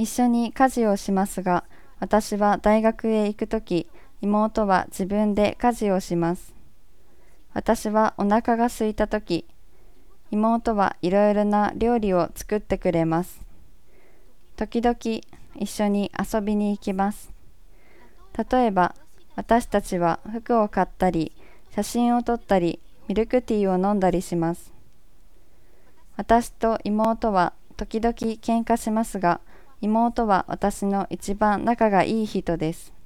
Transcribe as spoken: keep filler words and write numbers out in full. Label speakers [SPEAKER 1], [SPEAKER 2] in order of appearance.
[SPEAKER 1] 一緒に家事をしますが、私は大学へ行くとき、妹は自分で家事をします。私はお腹が空いたとき、妹はいろいろな料理を作ってくれます。時々一緒に遊びに行きます。例えば、私たちは服を買ったり、写真を撮ったり、ミルクティーを飲んだりします。私と妹は時々喧嘩しますが、妹は私の一番仲がいい人です。